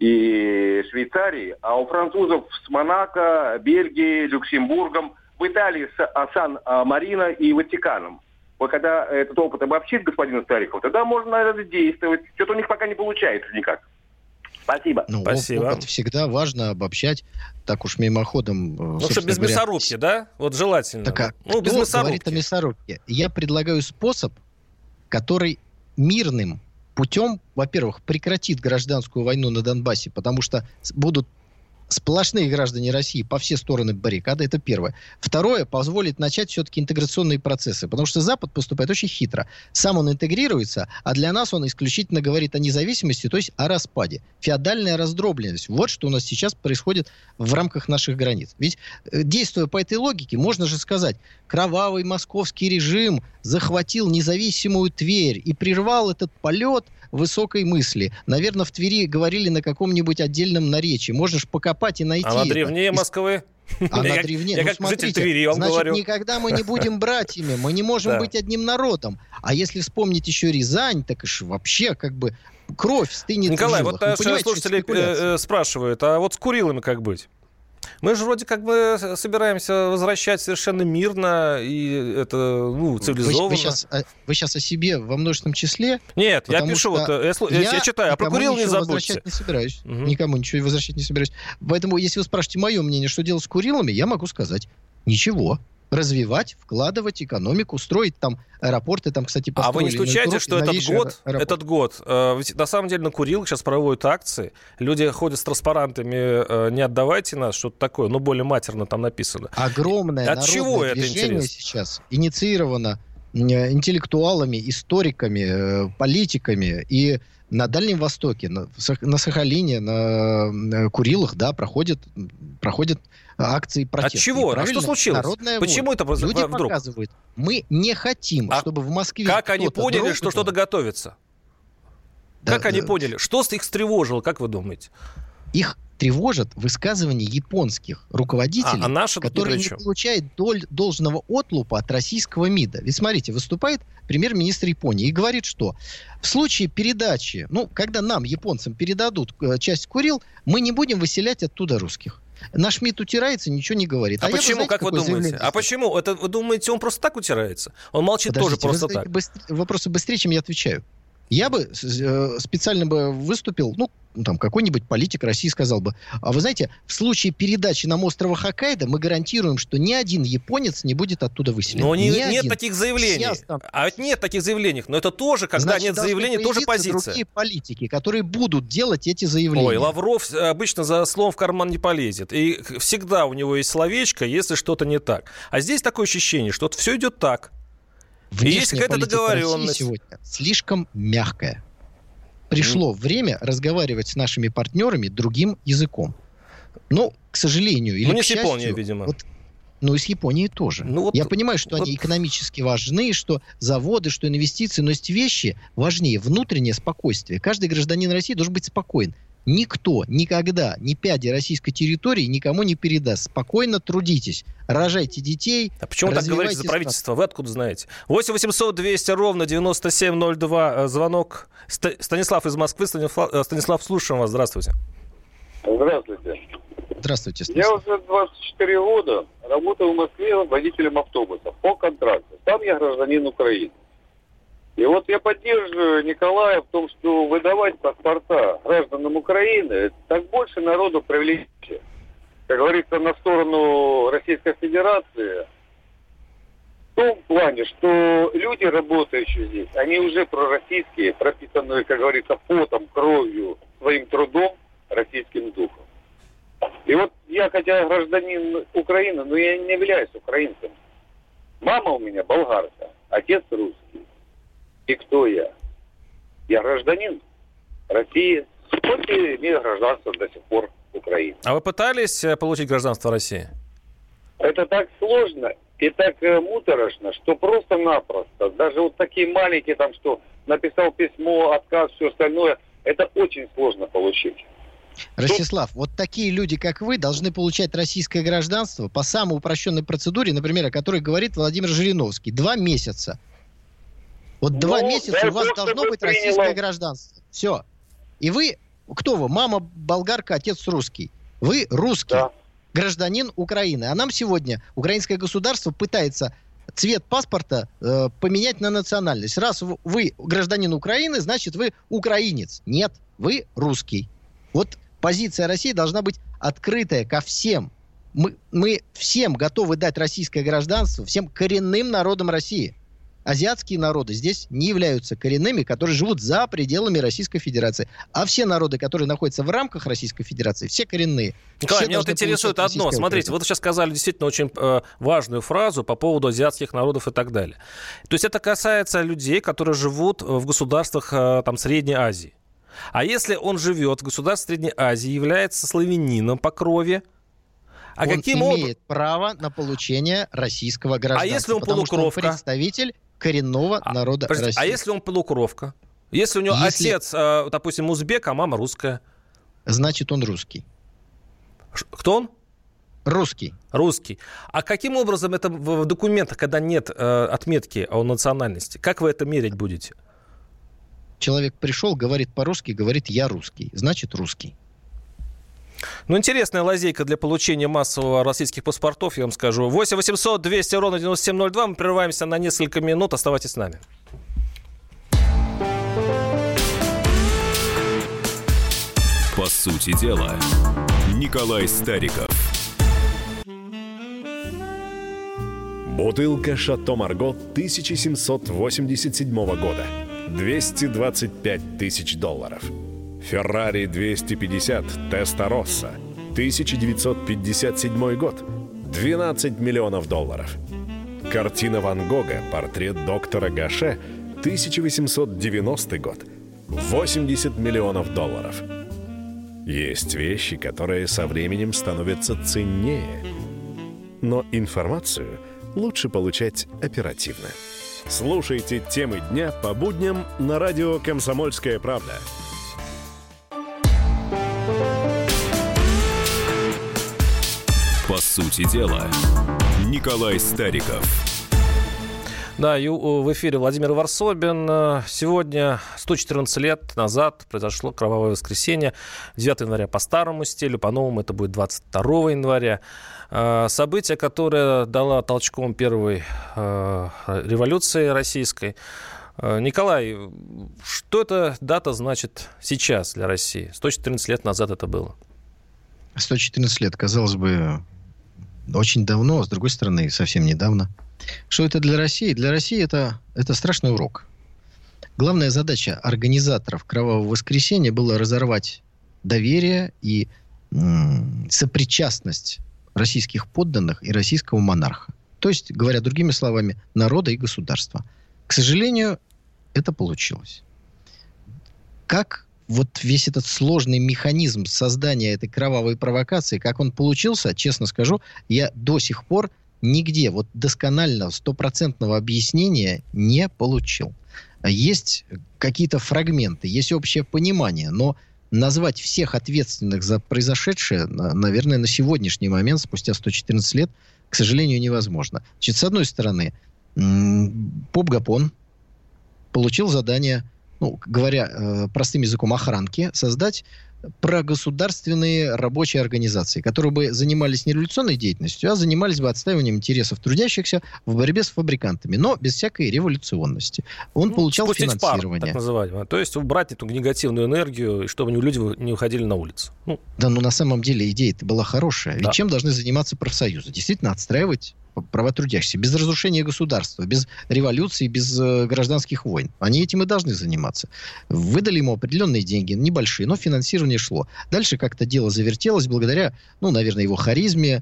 [SPEAKER 6] и Швейцарии, а у французов с Монако, Бельгией, Люксембургом, в Италии с Сан-Марино и Ватиканом. Вот когда этот опыт обобщит господин Стариков, тогда можно, наверное, действовать. Что-то у них пока не получается никак. Спасибо.
[SPEAKER 3] Ну,
[SPEAKER 2] Спасибо.
[SPEAKER 3] Опыт всегда важно обобщать, так уж мимоходом.
[SPEAKER 2] Ну, чтобы без говоря, мясорубки, да? Вот желательно.
[SPEAKER 3] Так, а
[SPEAKER 2] ну, без мясорубки.
[SPEAKER 3] Говорит о мясорубке? Я предлагаю способ, который мирным путем, во-первых, прекратит гражданскую войну на Донбассе, потому что будут сплошные граждане России по все стороны баррикады, это первое. Второе, позволит начать все-таки интеграционные процессы, потому что Запад поступает очень хитро. Сам он интегрируется, а для нас он исключительно говорит о независимости, то есть о распаде. Феодальная раздробленность. Вот что у нас сейчас происходит в рамках наших границ. Ведь, действуя по этой логике, можно же сказать, кровавый московский режим захватил независимую Тверь и прервал этот полет высокой мысли. Наверное, в Твери говорили на каком-нибудь отдельном наречии. Можно же покопать и найти.
[SPEAKER 2] А на древнее
[SPEAKER 3] это.
[SPEAKER 2] Москвы?
[SPEAKER 3] Она
[SPEAKER 2] я,
[SPEAKER 3] древнее.
[SPEAKER 2] я
[SPEAKER 3] ну,
[SPEAKER 2] как
[SPEAKER 3] смотрите,
[SPEAKER 2] житель Твери вам
[SPEAKER 3] значит,
[SPEAKER 2] говорю.
[SPEAKER 3] никогда мы не будем братьями, мы не можем
[SPEAKER 2] Да.
[SPEAKER 3] быть одним народом. А если вспомнить еще Рязань, так уж вообще как бы кровь стынет
[SPEAKER 2] Николай,
[SPEAKER 3] в жилах.
[SPEAKER 2] вот
[SPEAKER 3] Вы
[SPEAKER 2] наши
[SPEAKER 3] понимаете, что
[SPEAKER 2] слушатели
[SPEAKER 3] это спекуляция?
[SPEAKER 2] э, э, спрашивают, а вот с Курилами как быть? Мы же вроде как бы собираемся возвращать совершенно мирно и это, ну, цивилизованно.
[SPEAKER 3] Вы, вы, сейчас, вы сейчас о себе во множественном числе?
[SPEAKER 2] Нет, я пишу,
[SPEAKER 3] что
[SPEAKER 2] вот, я, я, я читаю, а про Курил не забудьте.
[SPEAKER 3] Возвращать не собираюсь.
[SPEAKER 2] Угу.
[SPEAKER 3] Никому ничего возвращать не собираюсь. Поэтому, если вы спрашиваете мое мнение, что делать с Курилами, я могу сказать, ничего. Развивать, вкладывать экономику, строить там аэропорты, там, кстати, построили.
[SPEAKER 2] А вы не стучаете, что этот год, этот год, э, ведь на самом деле на Курилах сейчас проводят акции, люди ходят с транспарантами, э, не отдавайте нас, что-то такое, ну, более матерно там написано.
[SPEAKER 3] Огромное
[SPEAKER 2] От
[SPEAKER 3] народное
[SPEAKER 2] чего это
[SPEAKER 3] движение
[SPEAKER 2] интересно?
[SPEAKER 3] сейчас инициировано интеллектуалами, историками, политиками, и на Дальнем Востоке, на, на Сахалине, на Курилах, да, проходят, проходят акции протеста.
[SPEAKER 2] От чего? А что случилось?
[SPEAKER 3] Народная
[SPEAKER 2] Почему
[SPEAKER 3] воля.
[SPEAKER 2] это произошло
[SPEAKER 3] Люди
[SPEAKER 2] вдруг?
[SPEAKER 3] показывают, мы не хотим,
[SPEAKER 2] а
[SPEAKER 3] чтобы в Москве
[SPEAKER 2] как они поняли,
[SPEAKER 3] дрогнул.
[SPEAKER 2] что что-то готовится?
[SPEAKER 3] Да,
[SPEAKER 2] как они
[SPEAKER 3] да.
[SPEAKER 2] поняли? Что их встревожило, как вы думаете?
[SPEAKER 3] Их тревожат высказывания японских руководителей,
[SPEAKER 2] а, а наши
[SPEAKER 3] которые не получают доль, должного отлупа от российского МИДа. Ведь смотрите, выступает премьер-министр Японии и говорит, что в случае передачи, ну, когда нам, японцам, передадут часть Курил, мы не будем выселять оттуда русских. Наш МИД утирается, ничего не говорит.
[SPEAKER 2] А,
[SPEAKER 3] а
[SPEAKER 2] почему,
[SPEAKER 3] я, вы знаете,
[SPEAKER 2] как вы думаете? А почему? Это, вы думаете, он просто так утирается? Он молчит
[SPEAKER 3] Подождите,
[SPEAKER 2] тоже просто
[SPEAKER 3] вы
[SPEAKER 2] так.
[SPEAKER 3] Быстр... Вопросы быстрее, чем я отвечаю. Я бы э, специально бы выступил, ну, там, какой-нибудь политик России сказал бы, а вы знаете, в случае передачи нам острова Хоккайдо мы гарантируем, что ни один японец не будет оттуда выселен.
[SPEAKER 2] Но не, нет
[SPEAKER 3] один.
[SPEAKER 2] таких заявлений.
[SPEAKER 3] Там...
[SPEAKER 2] А нет таких заявлений. Но это тоже, когда
[SPEAKER 3] Значит,
[SPEAKER 2] нет заявлений, тоже позиция.
[SPEAKER 3] Другие политики, которые будут делать эти заявления.
[SPEAKER 2] Ой, Лавров обычно за словом в карман не полезет. И всегда у него есть словечко, если что-то не так. А здесь такое ощущение, что все идет так. И есть какая-то договоренность.
[SPEAKER 3] Сегодня слишком мягкая. Пришло mm. время разговаривать с нашими партнерами другим языком. Но, к сожалению, или
[SPEAKER 2] ну, не
[SPEAKER 3] к
[SPEAKER 2] с
[SPEAKER 3] счастью,
[SPEAKER 2] Японией, видимо.
[SPEAKER 3] Вот, ну, и с Японией тоже. Ну, вот, Я понимаю, что вот... они экономически важны, что заводы, что инвестиции, но есть вещи важнее. Внутреннее спокойствие. Каждый гражданин России должен быть спокоен. Никто никогда ни пяди российской территории никому не передаст. Спокойно трудитесь, рожайте детей.
[SPEAKER 2] А почему так говорите за правительство?
[SPEAKER 3] страну.
[SPEAKER 2] Вы откуда знаете? восемь восемьсот двести ровно девяносто семь ноль два. Звонок. Станислав из Москвы. Станислав, Станислав, слушаем вас. Здравствуйте.
[SPEAKER 7] Здравствуйте.
[SPEAKER 3] Здравствуйте, Станислав.
[SPEAKER 7] Я уже двадцать четыре года работаю в Москве водителем автобуса по контракту. Сам я гражданин Украины. И вот я поддерживаю Николая в том, что выдавать паспорта гражданам Украины, так больше народу привлечет, как говорится, на сторону Российской Федерации. В том плане, что люди, работающие здесь, они уже пророссийские, пропитанные, как говорится, потом, кровью, своим трудом, российским духом. И вот я, хотя гражданин Украины, но я не являюсь украинцем. Мама у меня болгарка, отец русский. И кто я? Я гражданин России, хоть и имею гражданство до сих пор Украины.
[SPEAKER 2] А вы пытались получить гражданство России?
[SPEAKER 7] Это так сложно и так э, муторошно, что просто-напросто, даже вот такие маленькие, там, что написал письмо, отказ, все остальное, это очень сложно получить.
[SPEAKER 3] Ростислав, вот такие люди, как вы, должны получать российское гражданство по самой упрощенной процедуре, например, о которой говорит Владимир Жириновский. Два месяца. Вот ну, два месяца у вас должно быть приняло. Российское гражданство. Все. И вы, кто вы? Мама болгарка, отец русский. Вы русский, да. Гражданин Украины. А нам сегодня украинское государство пытается цвет паспорта э, поменять на национальность. Раз вы гражданин Украины, значит вы украинец. Нет, вы русский. Вот позиция России должна быть открытая ко всем. Мы, мы всем готовы дать российское гражданство, всем коренным народам России. Азиатские народы здесь не являются коренными, которые живут за пределами Российской Федерации. А все народы, которые находятся в рамках Российской Федерации, все коренные.
[SPEAKER 2] Николай,
[SPEAKER 3] все
[SPEAKER 2] меня вот интересует одно. Смотрите, вот вы сейчас сказали действительно очень э, важную фразу по поводу азиатских народов и так далее. То есть это касается людей, которые живут в государствах э, там, Средней Азии. А если он живет в государстве Средней Азии, является славянином по крови, а
[SPEAKER 3] он
[SPEAKER 2] каким
[SPEAKER 3] имеет
[SPEAKER 2] об...
[SPEAKER 3] право на получение российского гражданства.
[SPEAKER 2] А если он полукровка?
[SPEAKER 3] Он представитель коренного
[SPEAKER 2] а,
[SPEAKER 3] народа России.
[SPEAKER 2] А если он полукровка? Если у него если... отец, допустим, узбек, а мама русская?
[SPEAKER 3] Значит, он русский.
[SPEAKER 2] Кто он?
[SPEAKER 3] Русский.
[SPEAKER 2] Русский. А каким образом это в документах, когда нет э, отметки о национальности, как вы это мерить будете?
[SPEAKER 3] Человек пришел, говорит по-русски, говорит «я русский», значит русский.
[SPEAKER 2] Ну, интересная лазейка для получения массового российских паспортов, я вам скажу. восемь восемьсот двести ровно девяносто семь ноль два. Мы прерываемся на несколько минут. Оставайтесь с нами.
[SPEAKER 4] По сути дела, Николай Стариков.
[SPEAKER 8] Бутылка «Шато Марго» тысяча семьсот восемьдесят седьмого года. двести двадцать пять тысяч долларов. «Феррари двести пятьдесят Теста-Росса», тысяча девятьсот пятьдесят седьмой год. двенадцать миллионов долларов. Картина Ван Гога «Портрет доктора Гаше», тысяча восемьсот девяностый год. восемьдесят миллионов долларов. Есть вещи, которые со временем становятся ценнее. Но информацию лучше получать оперативно. Слушайте темы дня по будням на радио «Комсомольская правда».
[SPEAKER 4] По сути дела, Николай Стариков.
[SPEAKER 2] Да, и в эфире Владимир Варсобин. Сегодня, сто четырнадцать лет назад, произошло кровавое воскресенье. девятого января по старому стилю, по-новому это будет двадцать второго января. Событие, которое дало толчком первой революции российской. Николай, что эта дата значит сейчас для России? сто четырнадцать лет назад это было.
[SPEAKER 3] сто четырнадцать лет, казалось бы, очень давно, а с другой стороны, совсем недавно. Что это для России? Для России это, это страшный урок. Главная задача организаторов Кровавого воскресенья была разорвать доверие и м- сопричастность российских подданных и российского монарха. То есть, говоря другими словами, народа и государства. К сожалению, это получилось. Как вот весь этот сложный механизм создания этой кровавой провокации, как он получился, честно скажу, я до сих пор нигде вот досконального, стопроцентного объяснения не получил. Есть какие-то фрагменты, есть общее понимание, но назвать всех ответственных за произошедшее, наверное, на сегодняшний момент, спустя сто четырнадцать лет, к сожалению, невозможно. Значит, с одной стороны, поп Гапон получил задание, ну, говоря простым языком, охранки, создать прогосударственные рабочие организации, которые бы занимались не революционной деятельностью, а занимались бы отстаиванием интересов трудящихся в борьбе с фабрикантами, но без всякой революционности. Он ну, получал финансирование.
[SPEAKER 2] Пар, так называемое. То есть убрать эту негативную энергию, чтобы люди не уходили на улицу. Ну.
[SPEAKER 3] Да, но на самом деле идея-то была хорошая. Ведь да. Чем должны заниматься профсоюзы? Действительно, отстраивать права трудящихся, без разрушения государства, без революции, без э, гражданских войн. Они этим и должны заниматься. Выдали ему определенные деньги, небольшие, но финансирование шло. Дальше как-то дело завертелось благодаря, ну, наверное, его харизме.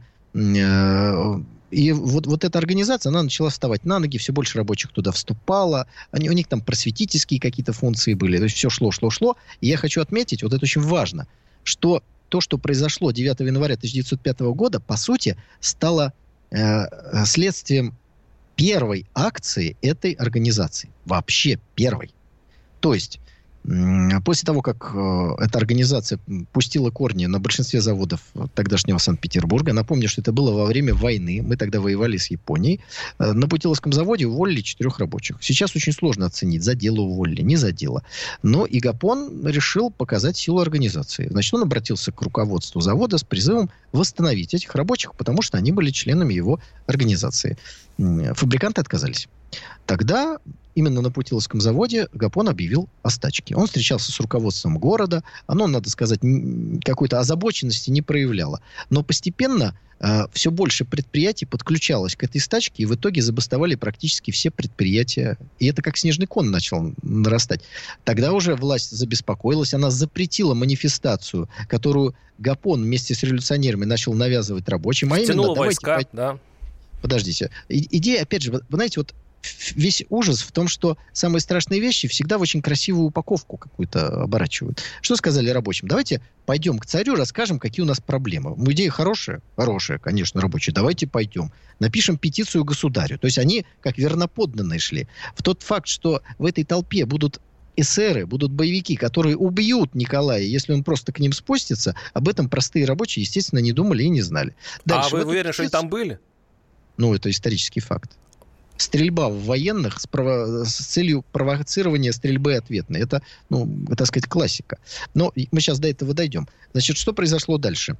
[SPEAKER 3] Э, и вот, вот эта организация, она начала вставать на ноги, все больше рабочих туда вступало. Они, у них там просветительские какие-то функции были. То есть все шло, шло, шло. И я хочу отметить, вот это очень важно, что то, что произошло девятого января тысяча девятьсот пятого года, по сути, стало следствием первой акции этой организации. Вообще первой. То есть, после того, как эта организация пустила корни на большинстве заводов тогдашнего Санкт-Петербурга, напомню, что это было во время войны, мы тогда воевали с Японией, на Путиловском заводе уволили четырех рабочих. Сейчас очень сложно оценить, за дело уволили, не за дело. Но и Гапон решил показать силу организации. Значит, он обратился к руководству завода с призывом восстановить этих рабочих, потому что они были членами его организации. Фабриканты отказались. Тогда именно на Путиловском заводе Гапон объявил о стачке. Он встречался с руководством города. Оно, надо сказать, какой-то озабоченности не проявляло. Но постепенно э, все больше предприятий подключалось к этой стачке, и в итоге забастовали практически все предприятия. И это как снежный ком начал нарастать. Тогда уже власть забеспокоилась. Она запретила манифестацию, которую Гапон вместе с революционерами начал навязывать рабочим. А именно,
[SPEAKER 2] войска,
[SPEAKER 3] давайте...
[SPEAKER 2] да.
[SPEAKER 3] Подождите. И, идея, опять же, вы знаете, вот весь ужас в том, что самые страшные вещи всегда в очень красивую упаковку какую-то оборачивают. Что сказали рабочим? Давайте пойдем к царю, расскажем, какие у нас проблемы. Идея хорошая? Хорошая, конечно, рабочие. Давайте пойдем. Напишем петицию государю. То есть они, как верноподданные, шли. В тот факт, что в этой толпе будут эсеры, будут боевики, которые убьют Николая, если он просто к ним спустится. Об этом простые рабочие, естественно, не думали и не знали. Дальше,
[SPEAKER 2] а вы уверены, что они там были?
[SPEAKER 3] Ну, это исторический факт. Стрельба в военных с, прово... с целью провоцирования стрельбы ответной. Это, ну, так сказать, классика. Но мы сейчас до этого дойдем. Значит, что произошло дальше?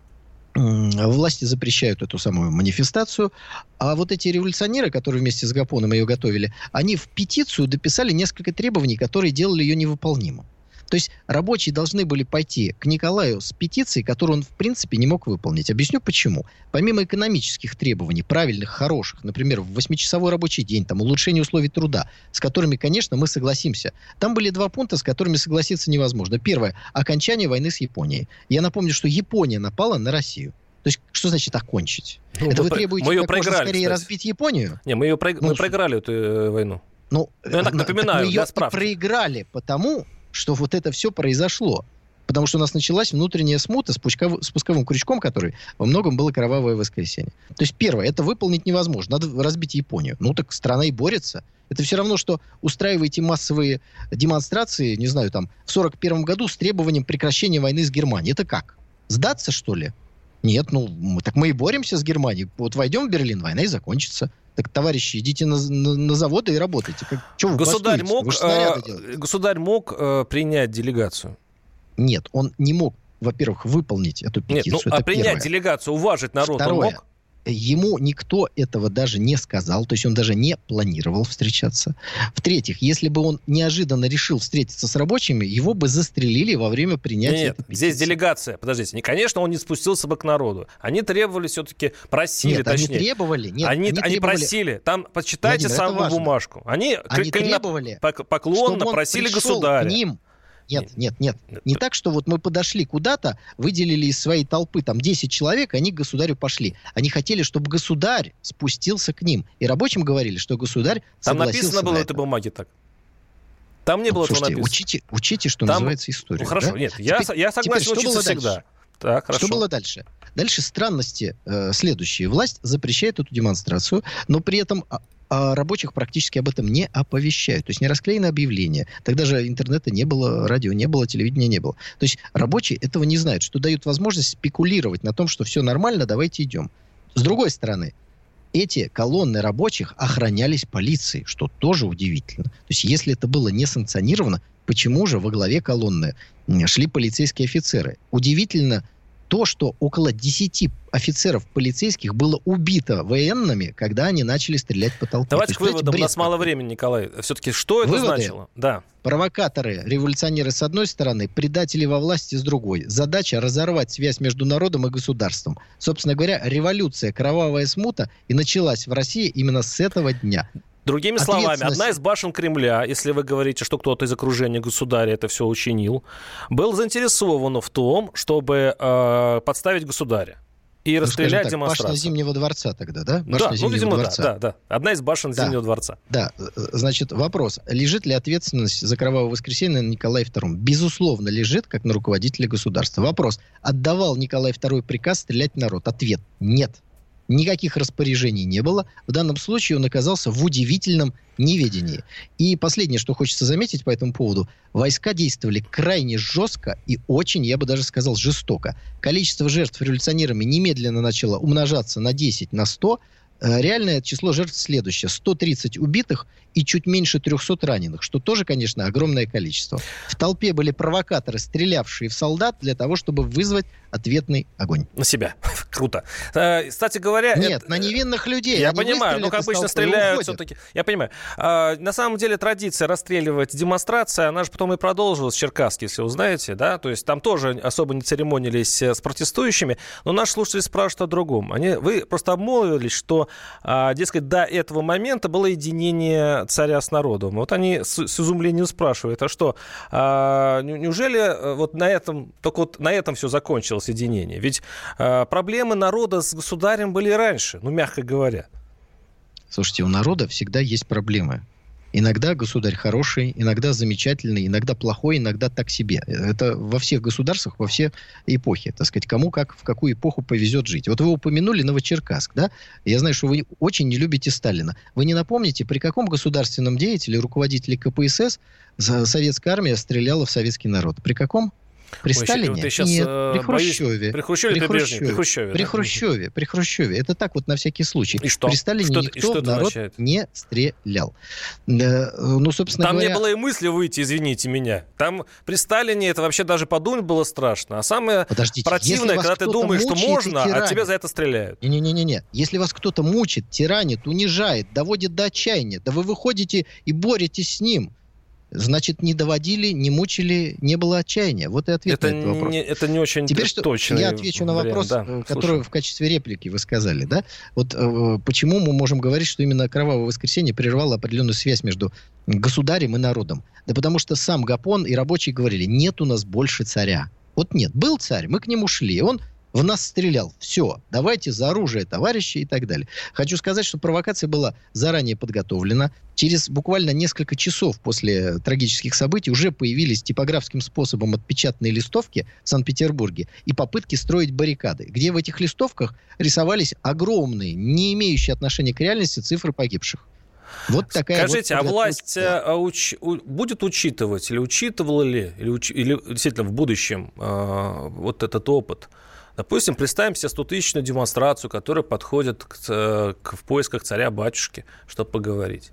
[SPEAKER 3] Власти запрещают эту самую манифестацию, а вот эти революционеры, которые вместе с Гапоном ее готовили, они в петицию дописали несколько требований, которые делали ее невыполнимой. То есть рабочие должны были пойти к Николаю с петицией, которую он, в принципе, не мог выполнить. Объясню, почему. Помимо экономических требований, правильных, хороших, например, восьмичасовой рабочий день, там, улучшение условий труда, с которыми, конечно, мы согласимся. Там были два пункта, с которыми согласиться невозможно. Первое – окончание войны с Японией. Я напомню, что Япония напала на Россию. То есть, что значит окончить? Ну, Это вы про... требуете как можно скорее кстати. разбить Японию?
[SPEAKER 2] Не, мы, ее про... ну, мы проиграли эту э, войну.
[SPEAKER 3] Ну,
[SPEAKER 2] ну, я так напоминаю,
[SPEAKER 3] мы ее проиграли потому... что вот это все произошло. Потому что у нас началась внутренняя смута с, пучков... с пусковым крючком, который во многом было кровавое воскресенье. То есть, первое, это выполнить невозможно. Надо разбить Японию. Ну, так страна и борется. Это все равно, что устраиваете массовые демонстрации, не знаю, там, в сорок первом году с требованием прекращения войны с Германией. Это как? Сдаться, что ли? Нет, ну, мы, так мы и боремся с Германией. Вот войдем в Берлин, война и закончится. Так, товарищи, идите на, на, на заводы и работайте. Как, чего вы
[SPEAKER 2] государь мог, э, государь мог э, принять делегацию?
[SPEAKER 3] Нет, он не мог, во-первых, выполнить эту петицию.
[SPEAKER 2] Нет, ну, а принять первое. делегацию, уважить народ
[SPEAKER 3] Второе.
[SPEAKER 2] он мог?
[SPEAKER 3] Ему никто этого даже не сказал, то есть он даже не планировал встречаться. В-третьих, если бы он неожиданно решил встретиться с рабочими, его бы застрелили во время принятия
[SPEAKER 2] Нет,
[SPEAKER 3] этой петиции.
[SPEAKER 2] Здесь делегация, подождите, конечно, он не спустился бы к народу. Они требовали все-таки, просили,
[SPEAKER 3] нет,
[SPEAKER 2] точнее.
[SPEAKER 3] Они требовали. Нет,
[SPEAKER 2] они,
[SPEAKER 3] они,
[SPEAKER 2] они
[SPEAKER 3] требовали...
[SPEAKER 2] просили, там, почитайте
[SPEAKER 3] Владимир,
[SPEAKER 2] самую бумажку. Они,
[SPEAKER 3] они требовали,
[SPEAKER 2] поклонно просили государя.
[SPEAKER 3] К ним. Нет, нет, нет, нет. Не так, что вот мы подошли куда-то, выделили из своей толпы там десять человек, и они к государю пошли. Они хотели, чтобы государь спустился к ним. И рабочим говорили, что государь
[SPEAKER 2] там
[SPEAKER 3] согласился
[SPEAKER 2] написано было
[SPEAKER 3] на
[SPEAKER 2] в этой бумаге так? Там не
[SPEAKER 3] ну,
[SPEAKER 2] было
[SPEAKER 3] слушайте,
[SPEAKER 2] этого написано.
[SPEAKER 3] Учите, учите, что
[SPEAKER 2] там...
[SPEAKER 3] называется история.
[SPEAKER 2] Ну, хорошо,
[SPEAKER 3] да?
[SPEAKER 2] нет, я,
[SPEAKER 3] теперь,
[SPEAKER 2] я согласен
[SPEAKER 3] теперь,
[SPEAKER 2] учиться всегда. Так, хорошо.
[SPEAKER 3] Что было дальше? Дальше странности э, следующие. Власть запрещает эту демонстрацию, но при этом а, а рабочих практически об этом не оповещают. То есть не расклеены объявления. Тогда же интернета не было, радио не было, телевидения не было. То есть рабочие этого не знают, что дают возможность спекулировать на том, что все нормально, давайте идем. С другой стороны, эти колонны рабочих охранялись полицией, что тоже удивительно. То есть если это было не санкционировано, почему же во главе колонны шли полицейские офицеры? Удивительно то, что около десяти офицеров полицейских было убито военными, когда они начали стрелять по толпе.
[SPEAKER 2] Давайте к выводам, у нас мало времени, Николай. Все-таки что это
[SPEAKER 3] Выводы?
[SPEAKER 2] значило? Да.
[SPEAKER 3] Провокаторы, революционеры с одной стороны, предатели во власти с другой. Задача разорвать связь между народом и государством. Собственно говоря, революция, кровавая смута и началась в России именно с этого дня.
[SPEAKER 2] Другими словами, одна из башен Кремля, если вы говорите, что кто-то из окружения государя это все учинил, был заинтересован в том, чтобы э, подставить государя и ну, расстрелять так, демонстрацию.
[SPEAKER 3] Башня Зимнего дворца тогда, да? Башня
[SPEAKER 2] да,
[SPEAKER 3] Зимнего
[SPEAKER 2] ну, видимо,
[SPEAKER 3] дворца.
[SPEAKER 2] Да, да, да. Одна из башен
[SPEAKER 3] да,
[SPEAKER 2] Зимнего дворца.
[SPEAKER 3] Да, значит, вопрос. Лежит ли ответственность за кровавое воскресенье на Николае Втором? Безусловно, лежит, как на руководителя государства. Вопрос. Отдавал Николай Второй приказ стрелять в народ? Ответ. Нет. Никаких распоряжений не было. В данном случае он оказался в удивительном неведении. И последнее, что хочется заметить по этому поводу. Войска действовали крайне жестко и очень, я бы даже сказал, жестоко. Количество жертв революционерами немедленно начало умножаться на десять, на сто. Реальное число жертв следующее. сто тридцать убитых и чуть меньше трехсот раненых, что тоже, конечно, огромное количество. В толпе были провокаторы, стрелявшие в солдат для того, чтобы вызвать ответный огонь.
[SPEAKER 2] На себя. Круто. Кстати говоря...
[SPEAKER 3] Нет,
[SPEAKER 2] это...
[SPEAKER 3] на невинных людей.
[SPEAKER 2] Я понимаю, ну, как обычно стреляют все-таки. Я понимаю. А, на самом деле традиция расстреливать демонстрации, она же потом и продолжилась в Черкасске, если вы знаете, да? То есть там тоже особо не церемонились с протестующими, но наши слушатели спрашивают о другом. Они... Вы просто обмолвились, что, а, дескать, до этого момента было единение царя с народом. Вот они с, с изумлением спрашивают, а что, а, неужели вот на этом, только вот на этом все закончилось единение? Ведь а, проблемы народа с государем были раньше, ну, мягко говоря.
[SPEAKER 3] Слушайте, у народа всегда есть проблемы. Иногда государь хороший, иногда замечательный, иногда плохой, иногда так себе. Это во всех государствах, во все эпохи. Так сказать, кому как, в какую эпоху повезет жить. Вот вы упомянули Новочеркасск, да? Я знаю, что вы очень не любите Сталина. Вы не напомните, при каком государственном деятеле, руководителе ка пэ эс эс советская армия стреляла в советский народ? При каком? При Ой, Сталине?
[SPEAKER 2] Ты сейчас,
[SPEAKER 3] Нет,
[SPEAKER 2] э,
[SPEAKER 3] при Хрущеве.
[SPEAKER 2] При Хрущеве,
[SPEAKER 3] при
[SPEAKER 2] при
[SPEAKER 3] Хрущеве.
[SPEAKER 2] При Хрущеве,
[SPEAKER 3] при
[SPEAKER 2] да.
[SPEAKER 3] Хрущеве. При Хрущеве. Это так вот на всякий случай.
[SPEAKER 2] И что?
[SPEAKER 3] При Сталине
[SPEAKER 2] что,
[SPEAKER 3] никто
[SPEAKER 2] что
[SPEAKER 3] в народ
[SPEAKER 2] означает?
[SPEAKER 3] не стрелял. Ну, собственно
[SPEAKER 2] Там
[SPEAKER 3] говоря...
[SPEAKER 2] не было и мысли выйти, извините меня. Там при Сталине это вообще даже подумать было страшно. А самое
[SPEAKER 3] Подождите,
[SPEAKER 2] противное, когда ты думаешь, что можно, а тебя за это стреляют.
[SPEAKER 3] Не-не-не-не. Если вас кто-то мучит, тиранит, унижает, доводит до отчаяния, да вы выходите и боретесь с ним. Значит, не доводили, не мучили, не было отчаяния. Вот и ответ
[SPEAKER 2] это
[SPEAKER 3] на этот вопрос.
[SPEAKER 2] Не, это не очень
[SPEAKER 3] Теперь что,
[SPEAKER 2] точный
[SPEAKER 3] я отвечу на
[SPEAKER 2] вариант,
[SPEAKER 3] вопрос,
[SPEAKER 2] да,
[SPEAKER 3] который
[SPEAKER 2] слушаю.
[SPEAKER 3] в качестве реплики вы сказали. Да? Вот э, почему мы можем говорить, что именно Кровавое воскресенье прервало определенную связь между государем и народом? Да потому что сам Гапон и рабочие говорили, нет у нас больше царя. Вот нет, был царь, мы к нему шли, он в нас стрелял. Все, давайте за оружие, товарищи, и так далее. Хочу сказать, что провокация была заранее подготовлена. Через буквально несколько часов после трагических событий уже появились типографским способом отпечатанные листовки в Санкт-Петербурге и попытки строить баррикады, где в этих листовках рисовались огромные, не имеющие отношения к реальности цифры погибших. Вот такая
[SPEAKER 2] Скажите,
[SPEAKER 3] вот
[SPEAKER 2] а власть а, уч, у, будет учитывать или учитывала ли, или, уч, или действительно в будущем а, вот этот опыт? Допустим, представим себе стотысячную демонстрацию, которая подходит к, к, в поисках царя-батюшки, чтобы поговорить.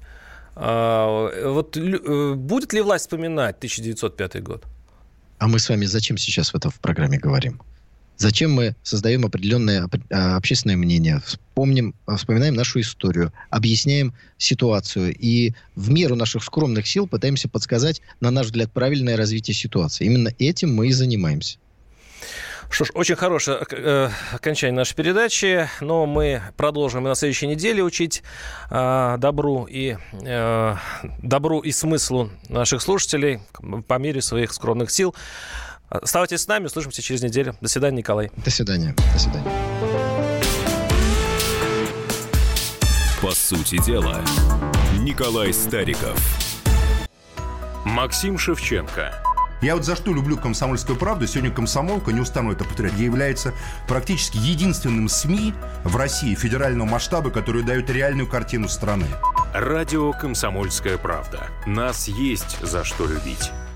[SPEAKER 2] А, вот будет ли власть вспоминать тысяча девятьсот пятый год?
[SPEAKER 3] А мы с вами зачем сейчас в этом в программе говорим? Зачем мы создаем определенное общественное мнение, вспомним, вспоминаем нашу историю, объясняем ситуацию и в меру наших скромных сил пытаемся подсказать, на наш взгляд, правильное развитие ситуации. Именно этим мы и занимаемся.
[SPEAKER 2] Что ж, очень хорошее э, окончание нашей передачи, но мы продолжим и на следующей неделе учить э, добру, и, э, добру и смыслу наших слушателей по мере своих скромных сил. Оставайтесь с нами, услышимся через неделю. До свидания, Николай.
[SPEAKER 3] До свидания. До свидания.
[SPEAKER 4] По сути дела, Николай Стариков. Максим Шевченко.
[SPEAKER 9] Я вот за что люблю «Комсомольскую правду». Сегодня «Комсомолка», не устану это повторять, является практически единственным СМИ в России федерального масштаба, который дает реальную картину страны.
[SPEAKER 4] Радио «Комсомольская правда». Нас есть за что любить.